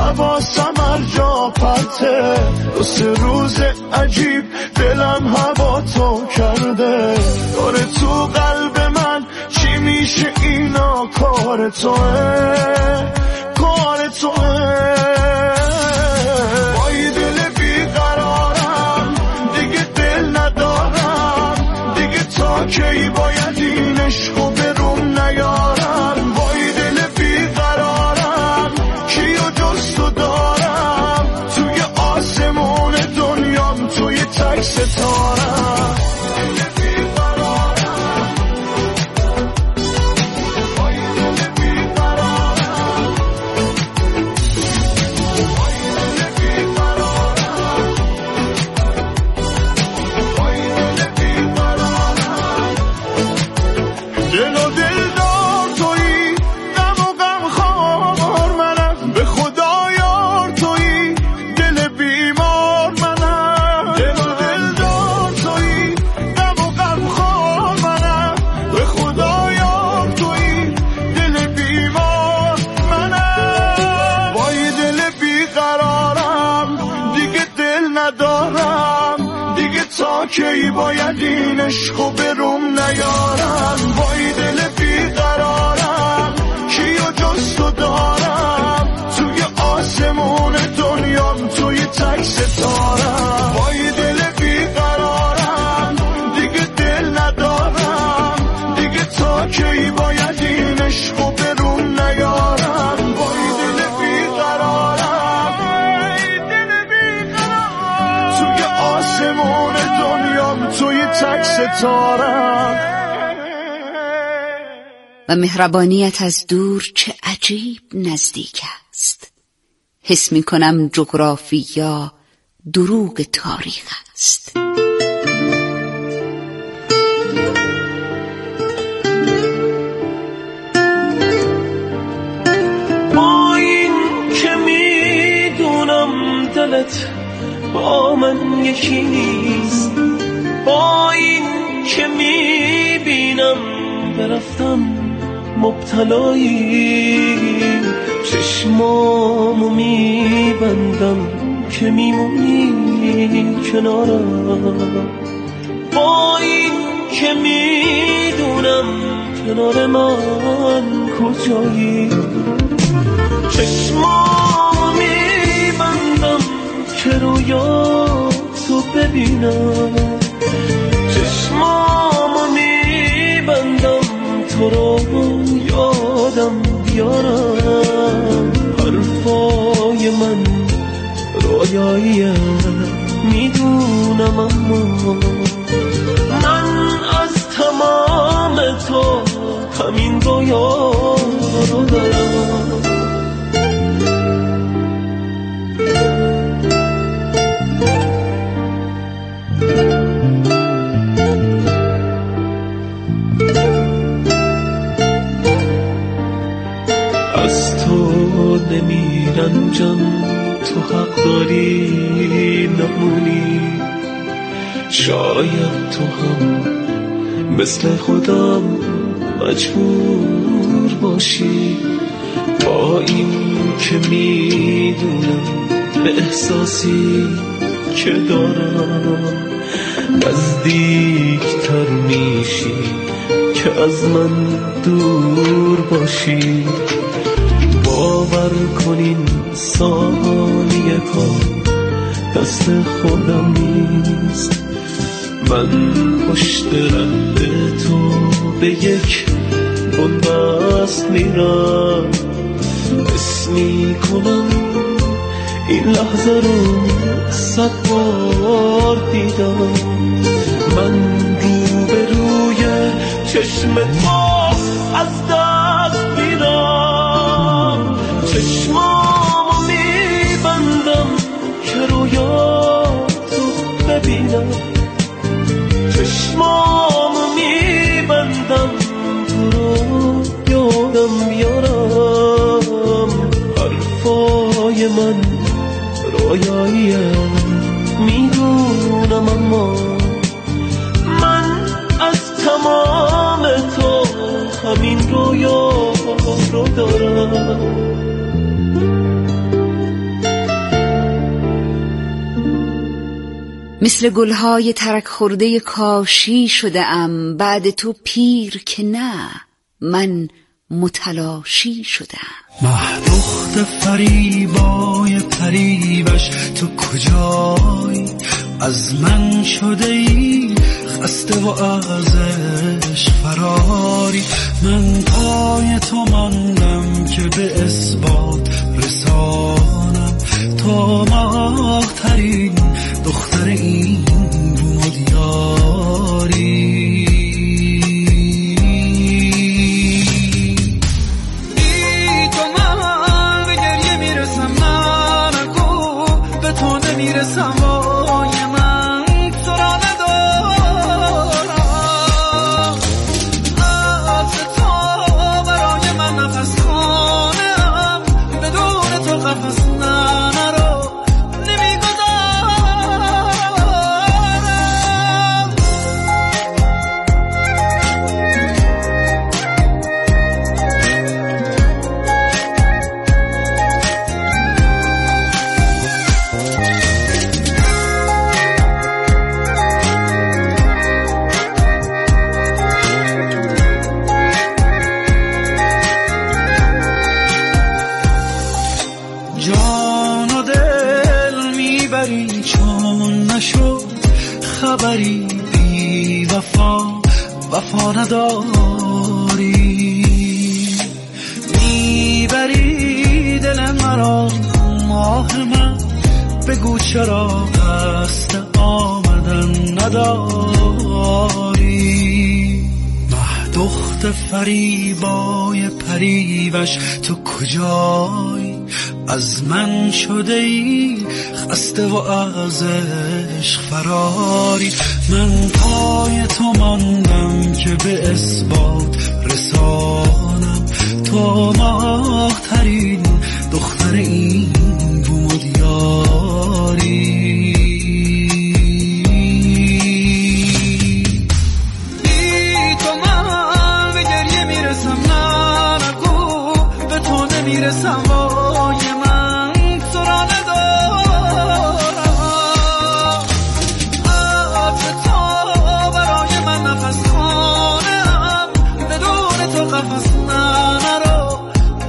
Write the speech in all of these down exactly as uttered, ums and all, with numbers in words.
حواسم هر جا پرته، دو سه روز عجیب دلم هوا تو کرده. داره تو قلب من چی میشه اینا، کار توه کار توه. وای دل بیقرارم دیگه دل ندارم، دیگه تا کی باید این عشقو به روم نیارم. وای دل بیقرارم کیو جز تو دارم، توی آسمون دنیام توی تک ستارم. کی باید این عشقو به روم نیارم. وای دل بیقرارم کیو جز تو دارم، توی آسمون دنیام توی تک ستارم. وای دل بیقرارم دیگه دل ندارم، دیگه تا کی باید این عشقو به روم نیارم. وای دل بیقرارم توی آسمون دنیام توی تک ستارم. و مهربانیت از دور چه عجیب نزدیک است، حس می کنم جغرافیا دروغ تاریخ است. با این که می دونم دلت با من یکی نیست، با این که می بینم برفتم مبتلایی، چشمامو می بندم که میمونی کنارم. با این که می دونم کنار من کجایی، چشمامو می بندم که رویاتو ببینم، چشمامو میبندم تو رو یادم بیارم. حرفای من رویاییه میدونم، اما من از تمام تو همین رویا رو دارم. نمیرنجم تو حق داری نمونی، شاید تو هم مثل خودم مجبور باشی. با این که میدونم به احساسی که دارم نزدیکتر میشی که از من دور باشی. باور کنین ثانیه ها دست خودم نیست، من پشت رد تو به یک بنبست میرم. حس میکنم این لحظه رو صد بار دیدم، من رو به روی چشم تو از دست میرم. چشمامو میبندم که رویاتو ببینم، چشمامو میبندم تو رو یادم بیارم. حرفای من رویاییه میدونم، اما من از تمام تو همین رویا رو دارم. مثل گلهای ترک خورده کاشی شده ام، بعد تو پیر که نه، من متلاشی شدم. مه دخت فریبای پریوش تو کجایی؟ از من شده ای خسته و از عشق فراری. من پای تو ماندم که به اثبات رسانم، تو ماه ترین دختر این بوم و دیاری. میرسم وای من تو را ندارم، از تو برای من نفس خانم، بدون تو قفس نرو نمیگذارم. خبری بی وفا وفا نداری، میبری دل مرا ماه من، بگو چرا قصد آمدن نداری. مه دخت فریبای پریوش تو کجایی؟ از من شده ای خسته و از عشق فراری. من پای تو ماندم که به اثبات رسانم، تو ماه ترین دختر این بوم و دیاری. بی تو من به گریه میرسم، نه نگو به تو نمیرسم وای من تو را ندارم، از تو برای من نفس خانم، بدون تو قفس نرو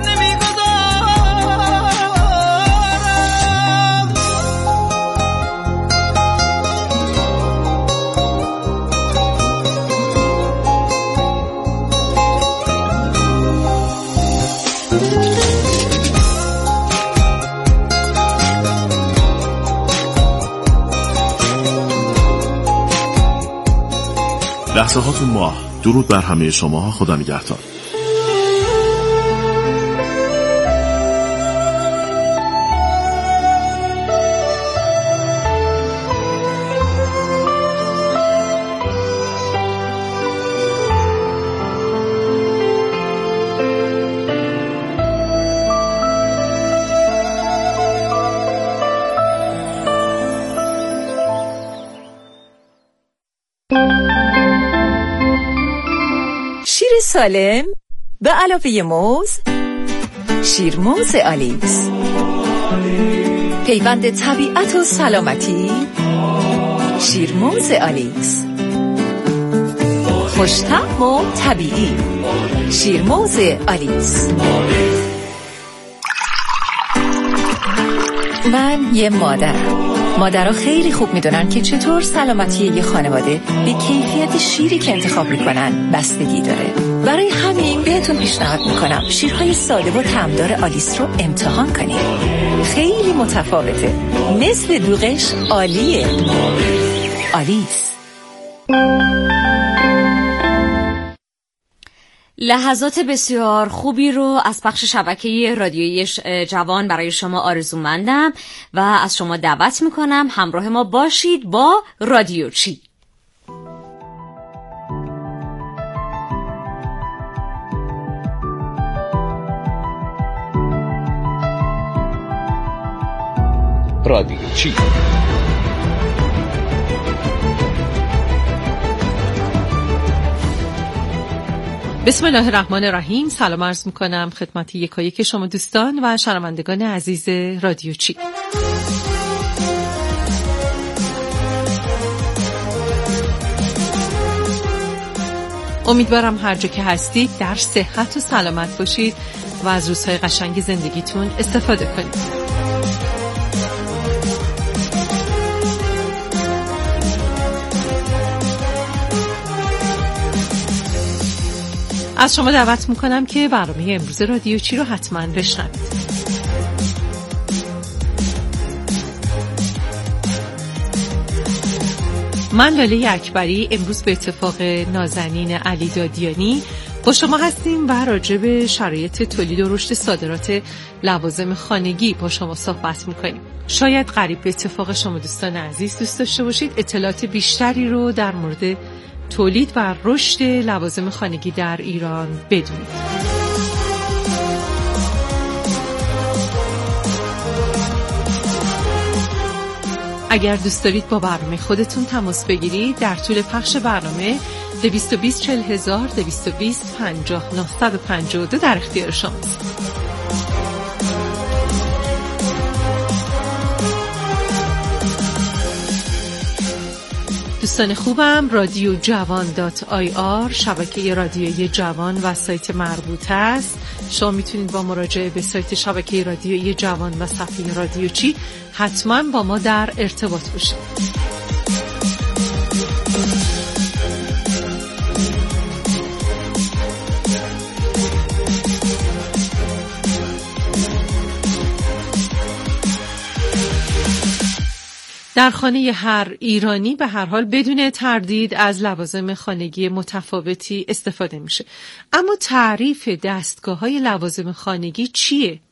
نمیگذارم. لحظه هاتون ماه. درود بر همه شما. خدا نگهدار. سالم به علاوه موز، شیرموز آلیس، پیوند طبیعت و سلامتی. شیرموز آلیس خوش‌طعم و طبیعی. شیرموز آلیس. من یه مادرم. مادرها خیلی خوب میدونن که چطور سلامتی یه خانواده به کیفیت شیری که انتخاب میکنن بستگی داره. برای همین بهتون پیشنهاد میکنم شیرهای ساده و طعمدار آلیس رو امتحان کنید. خیلی متفاوته، مثل دوغش عالیه. آلیس. لحظات بسیار خوبی رو از پخش شبکه رادیویی جوان برای شما آرزومندم و از شما دعوت میکنم همراه ما باشید با رادیو چی. رادیو چی. بسم الله الرحمن الرحیم. سلام عرض میکنم خدمت یکایک شما دوستان و شنوندگان عزیز رادیو چی. امیدوارم هر جا که هستید در صحت و سلامت باشید و از روزهای قشنگ زندگیتون استفاده کنید. از شما دعوت میکنم که برنامه امروز رادیو چی رو حتما بشنوید. من لاله اکبری امروز به اتفاق نازنین علی دادیانی با شما هستیم و راجع به شرایط تولید و رشد صادرات لوازم خانگی با شما صحبت میکنیم. شاید غریب به اتفاق شما دوستان عزیز دوست داشته باشید اطلاعات بیشتری رو در مورد تولید و رشد لوازم خانگی در ایران بدونید. اگر دوست دارید با برنامه خودتون تماس بگیرید در طول پخش برنامه دویست و بیست چهل هزار دویست و بیست پنجاه نهصد و پنجاه و دو در اختیار شماست. دوستان خوبم، رادیو جوان دات آی آر شبکه رادیویی جوان و سایت مربوط است. شما میتونید با مراجعه به سایت شبکه رادیویی جوان و صفحه رادیو چی حتما با ما در ارتباط باشید. در خانه هر ایرانی به هر حال بدون تردید از لوازم خانگی متفاوتی استفاده میشه. اما تعریف دستگاه‌های لوازم خانگی چیه؟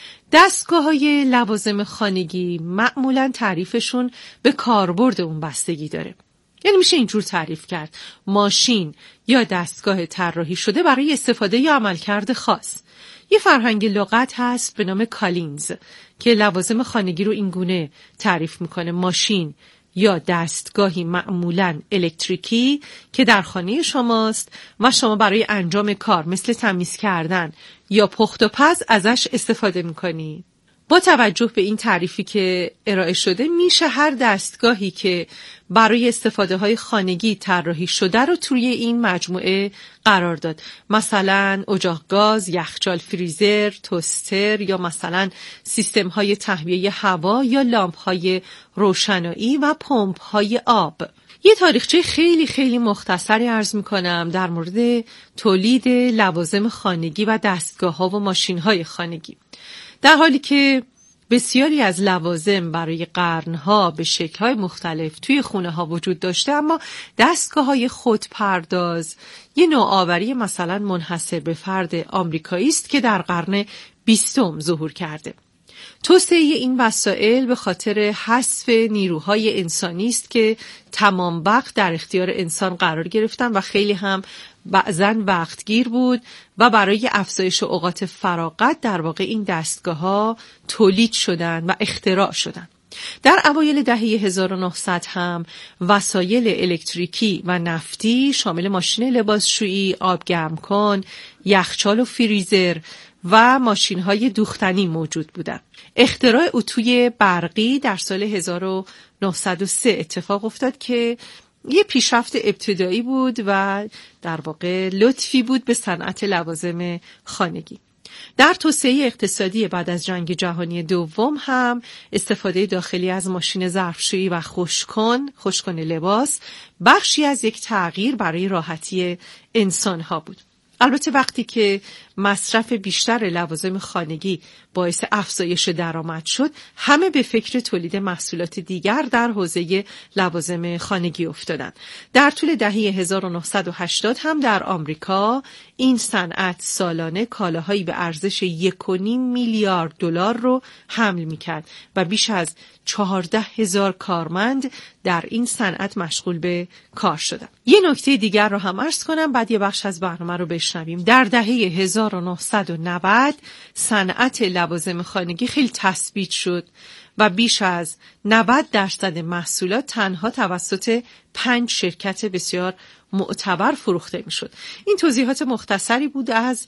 دستگاه‌های لوازم خانگی معمولاً تعریفشون به کاربرد اون بستگی داره. یعنی میشه اینجور تعریف کرد: ماشین یا دستگاه طراحی شده برای استفاده یا عملکرد خاص. یه فرهنگ لغت هست به نام کالینز که لوازم خانگی رو اینگونه تعریف میکنه: ماشین یا دستگاهی معمولاً الکتریکی که در خانه شماست و شما برای انجام کار مثل تمیز کردن یا پخت و پز ازش استفاده میکنی. با توجه به این تعریفی که ارائه شده میشه هر دستگاهی که برای استفاده های خانگی طراحی شده رو توی این مجموعه قرار داد. مثلا اجاق گاز، یخچال، فریزر، توستر یا مثلا سیستم های تهویه هوا یا لامپ های روشنایی و پمپ های آب. یه تاریخچه خیلی خیلی مختصری عرض میکنم در مورد تولید لوازم خانگی و دستگاه ها و ماشین های خانگی. در حالی که بسیاری از لوازم برای قرنها به شکل‌های مختلف توی خونه‌ها وجود داشته، اما دستگاه‌های خودپرداز یه نوآوری مثلا منحصر به فرد آمریکایی است که در قرن بیستم ظهور کرده. توسعه این وسایل به خاطر حذف نیروهای انسانی است که تمام وقت در اختیار انسان قرار گرفتن و خیلی هم بعضاً وقتگیر بود و برای افزایش اوقات فراغت در واقع این دستگاه‌ها تولید شدن و اختراع شدن. در اوایل دهه هزار و نهصد هم وسایل الکتریکی و نفتی شامل ماشین لباسشویی، آب گرم کن، یخچال و فریزر و ماشین‌های دوختنی موجود بودند. اختراع اتوی برقی در سال هزار و نهصد و سه اتفاق افتاد که یه پیشرفت ابتدایی بود و در واقع لطفی بود به صنعت لوازم خانگی. در توسعه اقتصادی بعد از جنگ جهانی دوم هم استفاده داخلی از ماشین ظرفشویی و خشککن، خشککن لباس بخشی از یک تغییر برای راحتی انسان‌ها بود. البته وقتی که مصرف بیشتر لوازم خانگی باعث افزایش درآمد شد، همه به فکر تولید محصولات دیگر در حوزه لوازم خانگی افتادند. در طول دهه هزار و نهصد و هشتاد هم در آمریکا این صنعت سالانه کالاهایی به ارزش یک و نیم میلیارد دلار رو حمل می‌کرد و بیش از چهارده هزار کارمند در این صنعت مشغول به کار شدند. یه نکته دیگر رو هم عرض کنم بعد یه بخش از برنامه رو بشنویم. در دهه هزار و نهصد و نود صنعت لوازم خانگی خیلی تثبیت شد و بیش از نود درصد محصولات تنها توسط پنج شرکت بسیار معتبر فروخته میشد. این توضیحات مختصری بود از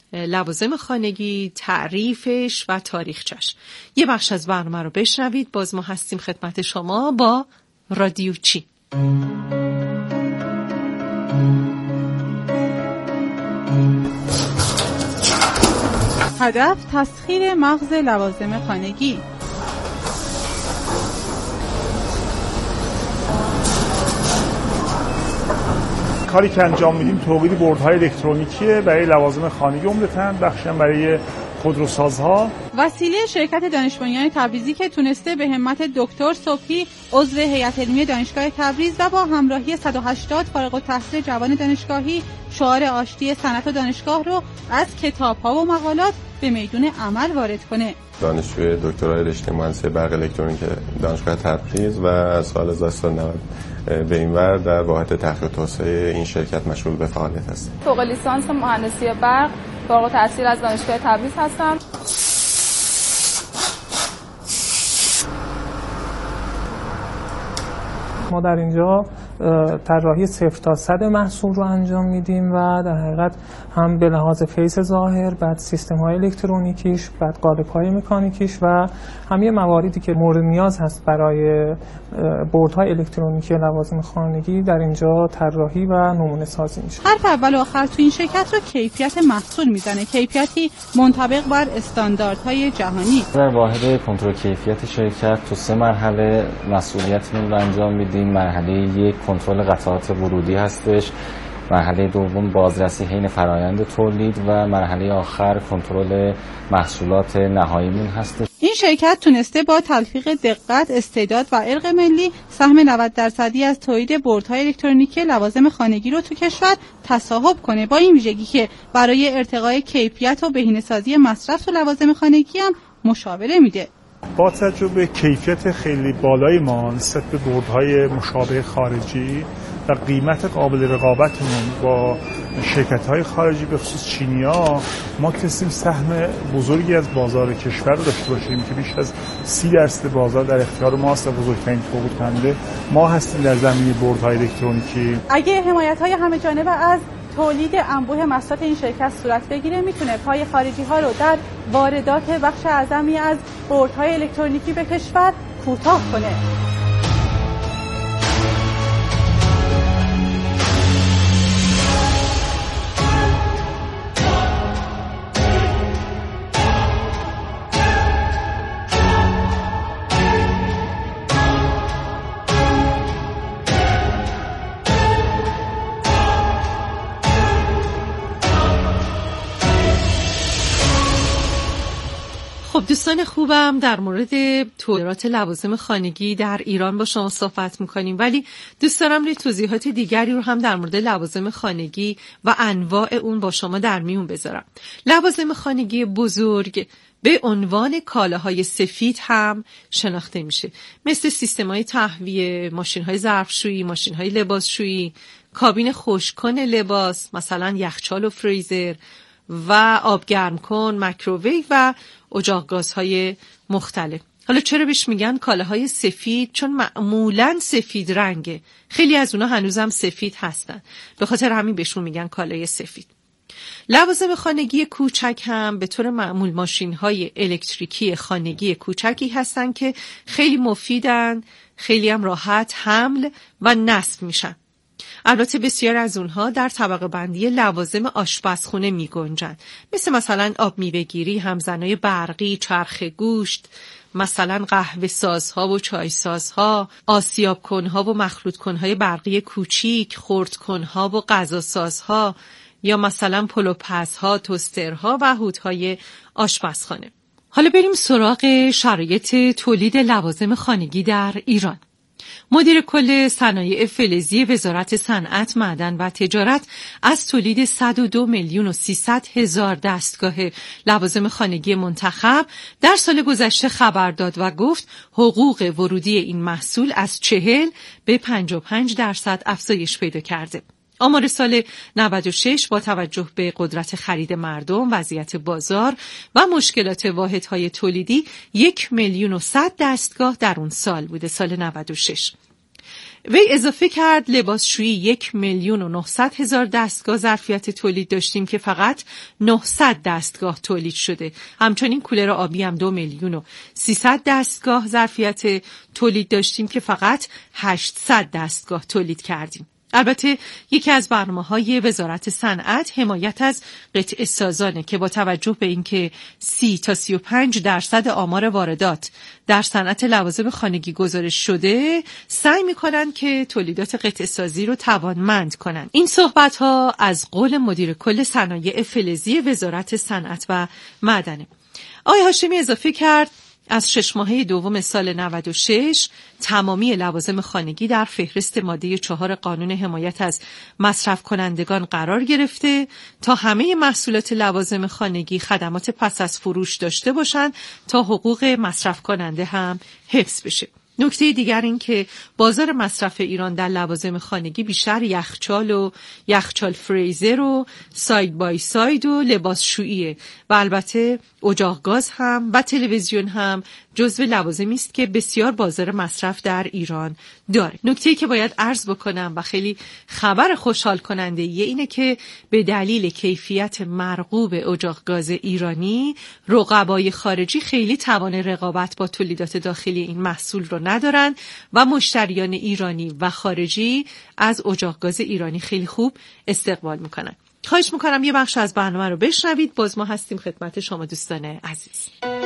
لوازم خانگی، تعریفش و تاریخچش. یه بخش از برنامه رو بشنوید. باز ما هستیم خدمت شما با رادیو چی. هدف تسخیر مغز لوازم خانگی. کاری که انجام میدیم تولید بردهای الکترونیکیه برای لوازم خانگی، عمدتاً بخشی هم برای خودروسازها. وسیله شرکت دانش بنیان تبریزی که تونسته به همت دکتر صبحی عضو هیئت علمی دانشگاه تبریز و با همراهی صد و هشتاد فارغ التحصیل جوان دانشگاهی شعار آشتی صنعت و دانشگاه رو از کتاب‌ها و مقالات به میدون عمل وارد کنه. دانشجوی دکترای رشته مهندسی برق الکترونیک دانشگاه تبریز و از سال هزار و سیصد و نود به این ور در واحد تحقیق و توسعه این شرکت مشغول به فعالیت هستم. فوق لیسانس مهندسی برق فارغ التحصیل از دانشگاه تبریز هستم. ما در اینجا طراحی صفر تا صد محصول رو انجام میدیم و در حقیقت هم به لحاظ فیز ظاهر، بعد سیستم های الکترونیکیش، بعد قالب های مکانیکیش و همه مواردی که مورد نیاز هست برای بردهای الکترونیکی لوازم خانگی در اینجا طراحی و نمونه سازی میشه. حرف اول و آخر تو این شرکت رو کیفیت محصول میزنه، کیفیتی منطبق بر استانداردهای جهانی. در واحد کنترل کیفیت شرکت تو سه مرحله مسئولیتمون رو انجام میدیم. مرحله یک کنترل قطعات ورودی هستش، مرحله دوم بازرسی حین فرآیند تولید و مرحله آخر کنترل محصولات نهاییمون هستش. این شرکت تونسته با تلفیق دقت، استعداد و ارق ملی سهم نود درصدی از تولید بردهای الکترونیکی لوازم خانگی رو تو کشور تصاحب کنه، با این ویژگی که برای ارتقای کیفیت و بهینه‌سازی مصرف تو لوازم خانگی هم مشاوره میده. با توجه به کیفیت خیلی بالای ما نسبت به بردهای مشابه خارجی و قیمت قابل رقابتمون با شرکت‌های خارجی به خصوص چینی‌ها، ما تونستیم سهم بزرگی از بازار کشور رو داشته باشیم که بیش از سی درصد بازار در اختیار ماست و بزرگترین تولید کننده ما هستیم در زمینه بردهای الکترونیکی. اگه حمایت‌های همه‌جانبه از تولید انبوه محصولات این شرکت صورت بگیره، میتونه پای خارجی ها رو در واردات بخش اعظمی از بردهای الکترونیکی به کشور کوتاه کنه. خب دوستان خوبم، در مورد تولیدات لوازم خانگی در ایران با شما صحبت میکنیم، ولی دوست دارم روی توضیحات دیگری رو هم در مورد لوازم خانگی و انواع اون با شما در میون بذارم. لوازم خانگی بزرگ به عنوان کالاهای سفید هم شناخته میشه، مثل سیستم‌های تهویه، ماشین‌های ظرفشویی، ماشین‌های لباسشویی، کابین خشک‌کن لباس، مثلا یخچال و فریزر و آبگرم کن، میکروویو و اجاق گازهای مختلف. حالا چرا بهش میگن کالاهای سفید؟ چون معمولاً سفید رنگه، خیلی از اونا هنوزم سفید هستن، به خاطر همین بهشون میگن کالای سفید. لوازم خانگی کوچک هم به طور معمول ماشین‌های الکتریکی خانگی کوچکی هستن که خیلی مفیدن، خیلی هم راحت حمل و نصب میشن. البته بسیار از اونها در طبقه بندی لوازم آشپزخونه می گنجن، مثل مثلا آب میوه‌گیری، همزنای برقی، چرخ گوشت، مثلا قهوه سازها و چای سازها، آسیاب کنها و مخلوط کنهای برقی کوچیک، خرد کنها و غذا سازها، یا مثلا پلوپزها، توسترها و هودهای آشپزخانه. حالا بریم سراغ شرایط تولید لوازم خانگی در ایران. مدیر کل صنایع فلزی وزارت صنعت، معدن و تجارت از تولید صد و دو میلیون و سیصد هزار دستگاه لوازم خانگی منتخب در سال گذشته خبر داد و گفت حقوق ورودی این محصول از چهل به پنجاه و پنج درصد افزایش پیدا کرده. آمار سال نود و شش با توجه به قدرت خرید مردم، وضعیت بازار و مشکلات واحدهای تولیدی یک میلیون و صد دستگاه در اون سال بوده، سال نود و شش. وی اضافه کرد لباسشویی یک میلیون و نهصد هزار دستگاه ظرفیت تولید داشتیم که فقط نهصد دستگاه تولید شده. همچنین کولر آبی هم دو میلیون و سیصد دستگاه ظرفیت تولید داشتیم که فقط هشتصد دستگاه تولید کردیم. البته یکی از برنامه‌های وزارت صنعت حمایت از قطع سازانه که با توجه به اینکه سی تا سی و پنج درصد آمار واردات در صنعت لوازم خانگی گزارش شده، سعی می‌کنن که تولیدات قطع سازی رو توانمند کنن. این صحبت‌ها از قول مدیر کل صنایع فلزی وزارت صنعت و معدنه. آقای هاشمی اضافه کرد از شش ماهه دوم سال نود و شش تمامی لوازم خانگی در فهرست ماده چهار قانون حمایت از مصرف کنندگان قرار گرفته تا همه محصولات لوازم خانگی خدمات پس از فروش داشته باشند تا حقوق مصرف کننده هم حفظ بشه. نکته دیگر این که بازار مصرف ایران در لوازم خانگی بیشتر یخچال و یخچال فریزر و ساید بای ساید و لباسشوییه و البته اجاق گاز هم و تلویزیون هم جزو لوازمی است که بسیار بازار مصرف در ایران داره. نکته‌ای که باید عرض بکنم و خیلی خبر خوشحال کننده ایه اینه که به دلیل کیفیت مرغوب اجاق گاز ایرانی، رقبای خارجی خیلی توان رقابت با تولیدات داخلی این محصول رو ندارن و مشتریان ایرانی و خارجی از اجاق گاز ایرانی خیلی خوب استقبال میکنن. خواهش میکنم یه بخش از برنامه رو بشنوید. باز ما هستیم خدمت شما دوستان عزیز.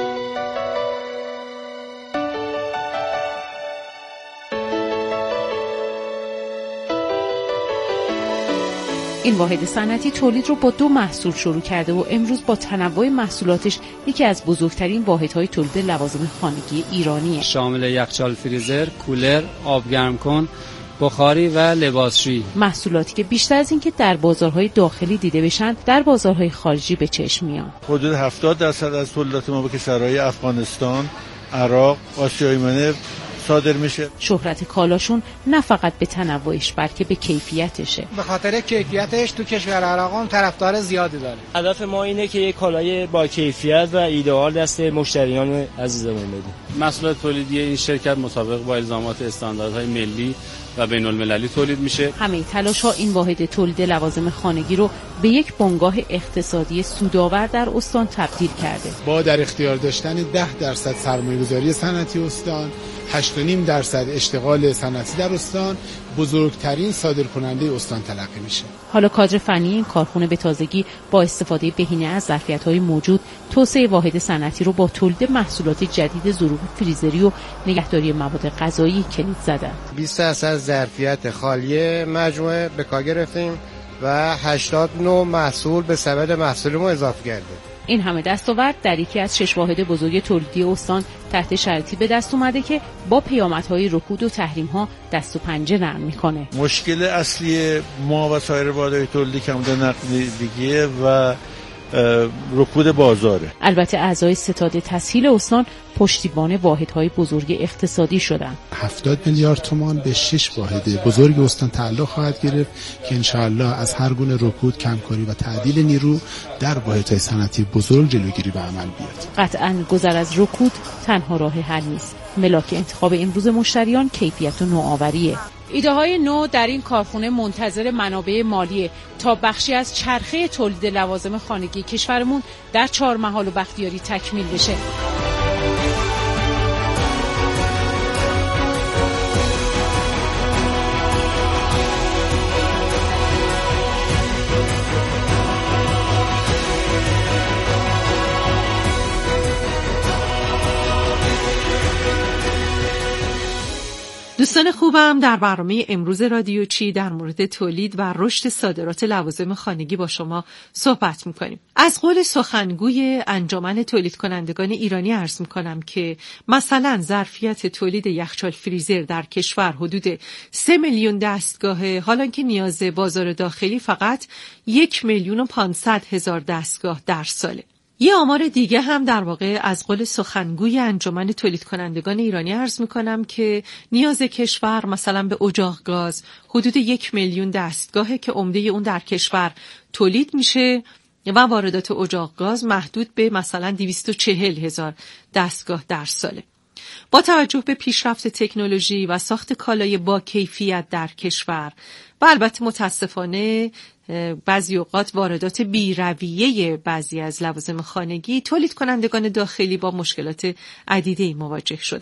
این واحد صنعتی تولید رو با دو محصول شروع کرده و امروز با تنوع محصولاتش یکی از بزرگترین واحدهای تولید لوازم خانگی ایرانیه. شامل یخچال فریزر، کولر، آب گرم کن، بخاری و لباسشویی. محصولاتی که بیشتر از این که در بازارهای داخلی دیده بشن، در بازارهای خارجی به چشم میان. حدود هفتاد درصد از تولیدات ما به کشورهای افغانستان، عراق، آسیای میانه صادر میشه. شهرت کالاشون نه فقط به تنوعش بلکه به کیفیتشه. به خاطر کیفیتش تو کشور عراق هم طرفدار زیادی داره. هدف ما اینه که یک کالای با کیفیت و ایدئال دست مشتریان عزیزمون بدیم. محصولات تولیدی این شرکت مطابق با الزامات استانداردهای ملی و بین المللی تولید میشه. همه تلاش‌ها این واحد تولید لوازم خانگی رو به یک بنگاه اقتصادی سودآور در استان تبدیل کرده. با در اختیار داشتن ده درصد سرمایه‌گذاری صنعتی استان، هشت و نیم درصد اشتغال صنعتی در استان، بزرگترین صادرکننده استان تلقی میشه. حالا کادر فنی این کارخونه به تازگی با استفاده بهینه از ظرفیت‌های موجود توسعه واحد صنعتی رو با تولید محصولات جدید ظروف فریزری و نگهداری مواد غذایی کلید زدن. بیست درصد ظرفیت خالی مجموعه به کار گرفتیم و هشتاد نوع محصول به سبد محصولمون اضافه کردیم. این همه دستاورد در یکی از شش واحد بزرگ تولیدی استان تحت شرایطی به دست اومده که با پیامدهای رکود و تحریم‌ها دست و پنجه نرم میکنه. مشکل اصلی ما و سایر واحدهای تولیدی کمبود نقدینگیه و رکود بازاره. البته اعضای ستاد تسهیل استان پشتیبان واحدهای بزرگ اقتصادی شدن. هفتاد میلیارد تومان به شش واحد بزرگ استان تعلق خواهد گرفت که انشاءالله از هر گونه رکود، کمکاری و تعدیل نیرو در واحدهای صنعتی بزرگ جلوگیری به عمل بیاد. قطعاً گذر از رکود تنها راه حل نیست. ملاک انتخاب امروز مشتریان کیفیت و نوآوریه. ایده های نو در این کارخونه منتظر منابع مالی تا بخشی از چرخه تولید لوازم خانگی کشورمون در چهار محال و بختیاری تکمیل بشه. دوستان خوبم، در برنامه امروز رادیو چی در مورد تولید و رشد صادرات لوازم خانگی با شما صحبت میکنیم. از قول سخنگوی انجمن تولید کنندگان ایرانی عرض میکنم که مثلا ظرفیت تولید یخچال فریزر در کشور حدود سه میلیون دستگاهه، حالا که نیاز بازار داخلی فقط یک میلیون و پانصد هزار دستگاه در ساله. یه آمار دیگه هم در واقع از قول سخنگوی انجمن تولید کنندگان ایرانی عرض میکنم که نیاز کشور مثلا به اجاق گاز حدود یک میلیون دستگاهه که عمده اون در کشور تولید میشه و واردات اجاق گاز محدود به مثلا دویست و چهل هزار دستگاه در ساله. با توجه به پیشرفت تکنولوژی و ساخت کالای با کیفیت در کشور و البته متاسفانه بعضی اوقات واردات بی‌رویه بعضی از لوازم خانگی، تولید کنندگان داخلی با مشکلات عدیده‌ای مواجه شدن.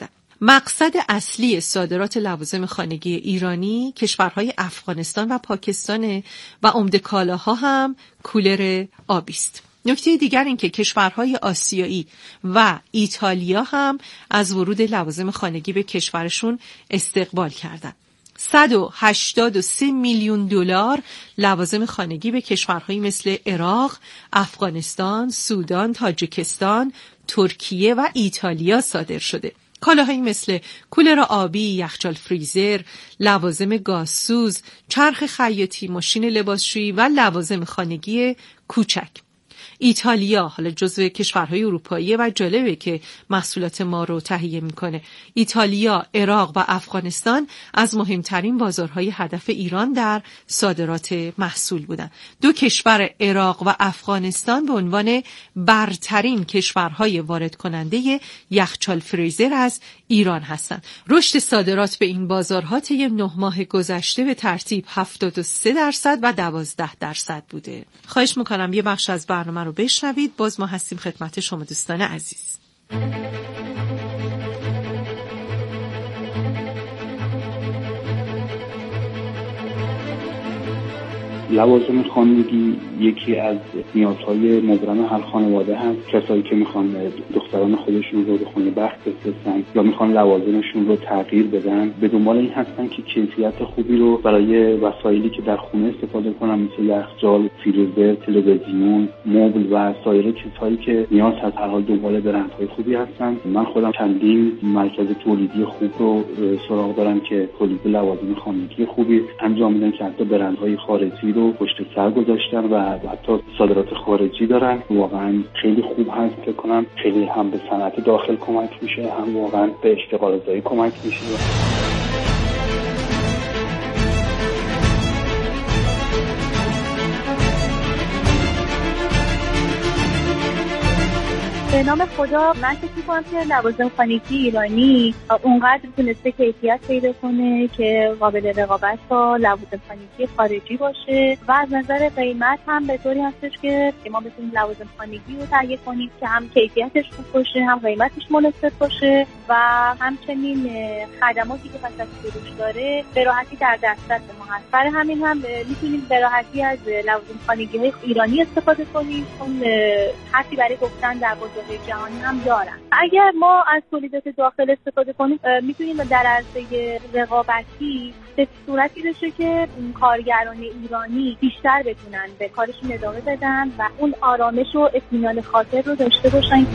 مقصد اصلی صادرات لوازم خانگی ایرانی کشورهای افغانستان و پاکستان و عمده کالاها هم کولر آبی است. نکته دیگر این که کشورهای آسیایی و ایتالیا هم از ورود لوازم خانگی به کشورشون استقبال کردند. صد و هشتاد و سه میلیون دلار لوازم خانگی به کشورهایی مثل عراق، افغانستان، سودان، تاجیکستان، ترکیه و ایتالیا صادر شده. کالاهایی مثل کولر آبی، یخچال فریزر، لوازم گازسوز، چرخ خیاطی، ماشین لباسشویی و لوازم خانگی کوچک. ایتالیا حالا جزو کشورهای اروپایی و جالبه که محصولات ما رو تهیه میکنه. ایتالیا، عراق و افغانستان از مهمترین بازارهای هدف ایران در صادرات محصول بودن. دو کشور عراق و افغانستان به عنوان برترین کشورهای وارد کننده یخچال فریزر از ایران هستند. رشد صادرات به این بازارها طی نه ماه گذشته به ترتیب هفتاد و سه درصد و دوازده درصد بوده. خواهش میکنم یه بخش از برنامه رو بشنوید. باز ما هستیم خدمت شما دوستان عزیز. لوازم خانگی یکی از نیازهای مبرم هر خانواده هست. کسایی که میخوان دختران خودشون رو به خونه بخت بفرستن یا میخوان لوازمشون رو تغییر بدن، به دنبال این هستن که کیفیت خوبی رو برای وسایلی که در خونه استفاده کنن، مثل یخچال، فریزر، تلویزیون، مبل و سایر چیزهایی که نیاز هست، هر حال دنبال برندهای خوبی هستن. من خودم چندین مرکز تولیدی خوب رو سراغ دارم که تولید لوازم خانگی خوبی انجام میدن که حتی برندهای خارجی رو پشت سر گذاشتن و حتی صادرات خارجی دارن. واقعا خیلی خوب هست. فکر کنم خیلی هم به صنعت داخل کمک میشه، هم واقعا به اشتغال زایی کمک میشه. به نام خدا من فکر می‌کنم که لوازم خانگی ایرانی اونقدر تونسته کیفیت پیدا کنه که قابل رقابت با لوازم خانگی خارجی باشه و از نظر قیمت هم به طوری هستش که ما بتونیم لوازم خانگی رو تهیه کنیم که هم کیفیتش خوب باشه، هم قیمتش مناسب باشه و همچنین خدماتی که پس از فروش داره به راحتی در دسترس ما هست. برای همین هم میتونیم به راحتی از لوازم خانگی‌های ایرانی استفاده کنیم، چون حتی برای گفتن در بازار جهانی هم دارن. اگر ما از تولیدات داخل استفاده کنیم میتونیم در عرصه رقابتی به صورتی بشه که کارگران ایرانی بیشتر بتونن به کارشون ادامه بدن و اون آرامش و اطمینان خاطر رو داشته باشن.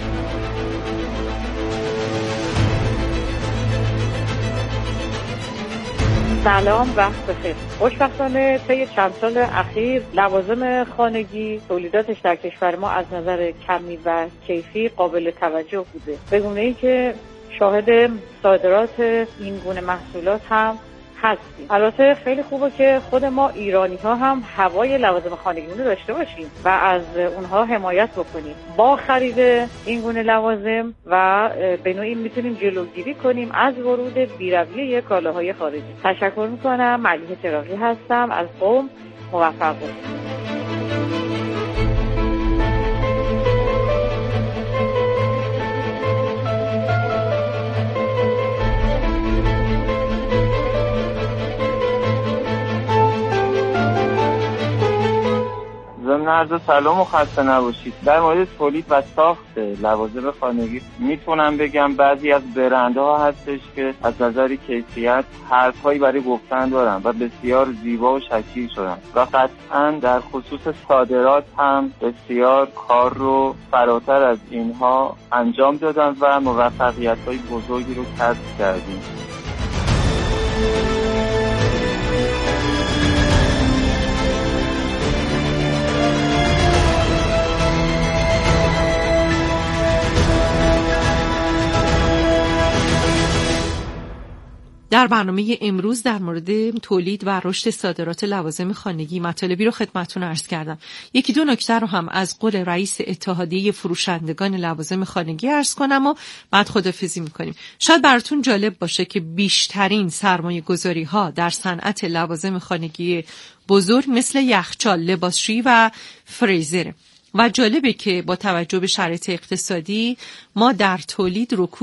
سلام، وقت بخیر. خوشبختانه طی چند سال اخیر لوازم خانگی تولیداتش در کشور ما از نظر کمی و کیفی قابل توجه بوده، به گونه‌ای که شاهد صادرات این گونه محصولات هم هستیم. البته خیلی خوبه که خود ما ایرانی ها هم هوای لوازم خانگیمون رو داشته باشیم و از اونها حمایت بکنیم با خرید این گونه لوازم و به نوعی میتونیم جلوگیری کنیم از ورود بی‌رویه کالاهای خارجی. تشکر میکنم. ملیحه چراغی هستم از قم. موفق باشید. ضمن عرض سلام و خسته نباشید. در مورد تولید و ساخت لوازم خانگی میتونم بگم بعضی از برندها هستش که از نظر کیفیت حرفهایی برای گفتن دارن و بسیار زیبا و شکیل شدن و قطعا در خصوص صادرات هم بسیار کار رو فراتر از اینها انجام دادن و موفقیت‌های بزرگی رو کسب کردیم. در برنامه امروز در مورد تولید و رشد صادرات لوازم خانگی مطالبی رو خدمتتون عرض کردم. یکی دو نکته رو هم از قول رئیس اتحادیه فروشندگان لوازم خانگی عرض کنم و بعد خداحافظی می‌کنیم. شاید براتون جالب باشه که بیشترین سرمایه‌گذاری‌ها در صنعت لوازم خانگی بزرگ مثل یخچال، لباسشویی و فریزر و جالبه که با توجه به شرایط اقتصادی ما در تولید رکود